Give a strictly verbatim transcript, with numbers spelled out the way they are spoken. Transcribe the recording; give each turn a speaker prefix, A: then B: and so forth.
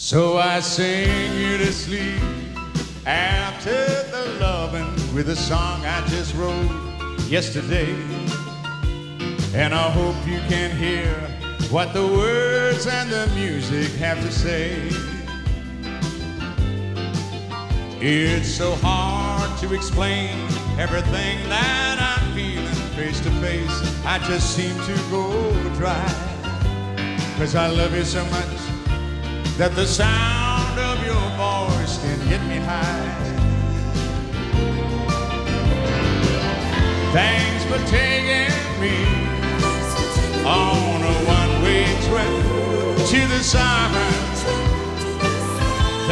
A: So I sing you to sleep after the loving with a song I just wrote yesterday. And I hope you can hear what the words and the music have to say. It's so hard to explain everything that I'm feeling face to face. I just seem to go dry, 'cause I love you so much that the sound of your voice can get me high. Thanks for taking me on a one-way trip to the summer